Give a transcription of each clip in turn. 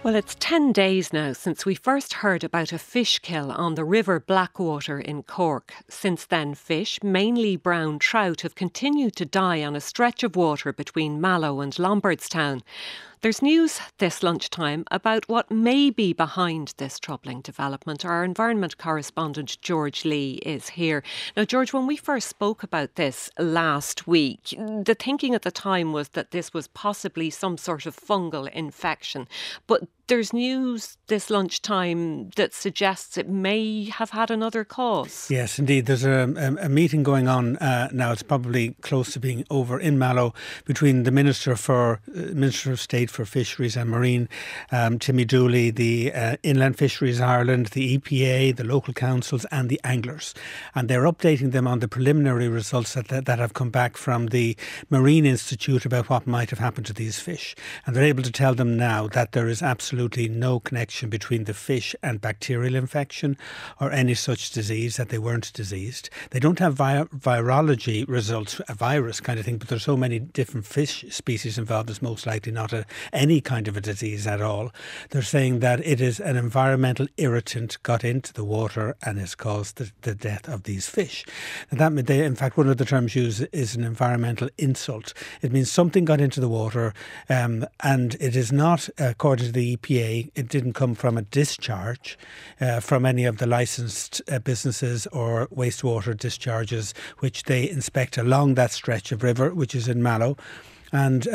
Well, it's 10 days now since we first heard about a fish kill on the River Blackwater in Cork. Since then, fish, mainly brown trout, have continued to die on a stretch of water between Mallow and Lombardstown. There's news this lunchtime about what may be behind this troubling development. Our environment correspondent George Lee is here. Now, George, when we first spoke about this last week, the thinking at the time was that this was possibly some sort of fungal infection. But there's news this lunchtime that suggests it may have had another cause. Yes, indeed. There's a meeting going on now. It's probably close to being over in Mallow between the Minister of State for Fisheries and Marine, Timmy Dooley, the Inland Fisheries Ireland, the EPA, the local councils and the anglers. And they're updating them on the preliminary results that have come back from the Marine Institute about what might have happened to these fish. And they're able to tell them now that there is absolutely no connection between the fish and bacterial infection or any such disease, that they weren't diseased. They don't have virology results, a virus kind of thing, but there's so many different fish species involved, it's most likely not any kind of a disease at all. They're saying that it is an environmental irritant got into the water and has caused the death of these fish. And in fact, one of the terms used is an environmental insult. It means something got into the water and it is not, according to the EPA, it didn't come from a discharge from any of the licensed businesses or wastewater discharges which they inspect along that stretch of river, which is in Mallow. And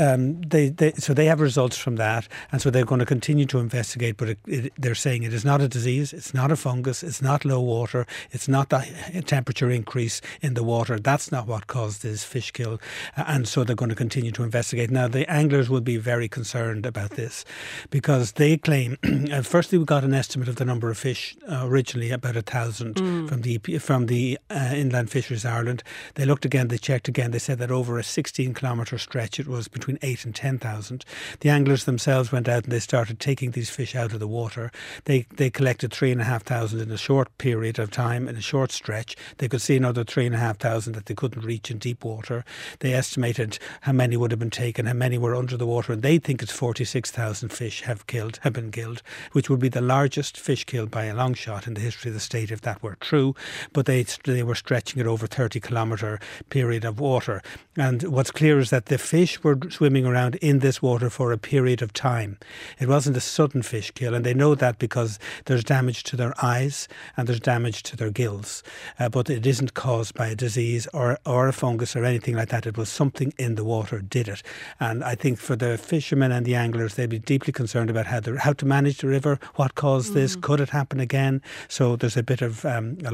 so they have results from that, and so they're going to continue to investigate. But they're saying it is not a disease, it's not a fungus, it's not low water, it's not the temperature increase in the water. That's not what caused this fish kill, and so they're going to continue to investigate. Now, the anglers will be very concerned about this because they claim, firstly, we got an estimate of the number of fish originally about 1,000 from the Inland Fisheries Ireland. They looked again, they checked again. They said that over a 16-kilometre stretch, it was between 8 and 10,000. The anglers themselves went out and they started taking these fish out of the water. They collected 3,500 in a short period of time, in a short stretch. They could see another 3,500 that they couldn't reach in deep water. They estimated how many would have been taken, how many were under the water, and they think it's 46,000 fish have been killed, which would be the largest fish kill by a long shot in the history of the state if that were true. But they were stretching it over 30-kilometre period of water. And what's clear is that the fish were swimming around in this water for a period of time. It wasn't a sudden fish kill, and they know that because there's damage to their eyes and there's damage to their gills. But it isn't caused by a disease or a fungus or anything like that. It was something in the water did it. And I think for the fishermen and the anglers, they'd be deeply concerned about how to manage the river, what caused this, could it happen again? So there's a bit of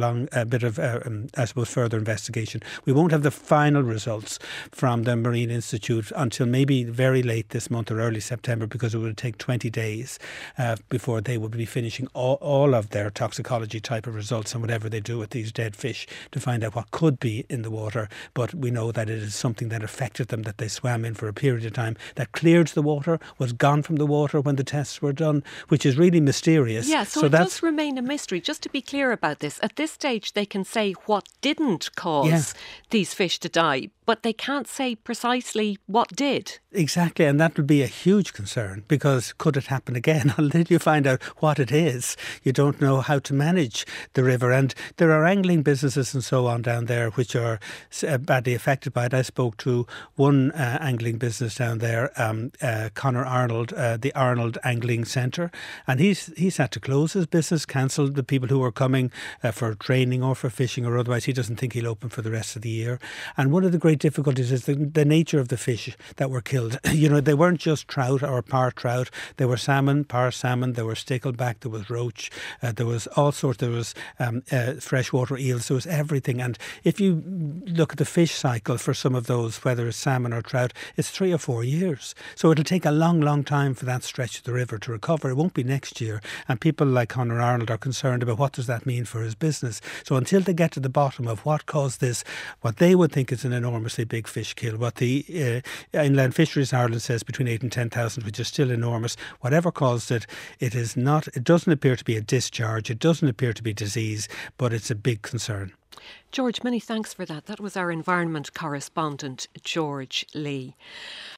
I suppose, further investigation. We won't have the final results from the Marine Institute until maybe very late this month or early September, because it would take 20 days before they would be finishing all of their toxicology type of results and whatever they do with these dead fish to find out what could be in the water. But we know that it is something that affected them, that they swam in for a period of time, that cleared the water, was gone from the water when the tests were done, which is really mysterious. Yeah, so it does remain a mystery. Just to be clear about this, at this stage they can say what didn't cause these fish to die, but they can't say precisely what did. Exactly, and that would be a huge concern, because could it happen again? Until you find out what it is, you don't know how to manage the river. And there are angling businesses and so on down there which are badly affected by it. I spoke to one angling business down there, Conor Arnold, the Arnold Angling Centre, and he's had to close his business, cancelled the people who were coming for training or for fishing or otherwise. He doesn't think he'll open for the rest of the year. And one of the great difficulties is the nature of the fish that were killed. You know, they weren't just trout or par trout. There were salmon, par salmon, there were stickleback, there was roach, there was all sorts, there was freshwater eels, there was everything. And if you look at the fish cycle for some of those, whether it's salmon or trout, it's 3 or 4 years. So it'll take a long, long time for that stretch of the river to recover. It won't be next year. And people like Conor Arnold are concerned about what does that mean for his business. So until they get to the bottom of what caused this, what they would think is an enormously big fish kill, what the Inland Fisheries Ireland says between 8 and 10,000, which is still enormous. Whatever caused it, it doesn't appear to be a discharge, it doesn't appear to be disease, but it's a big concern. George, many thanks for that. That was our environment correspondent, George Lee.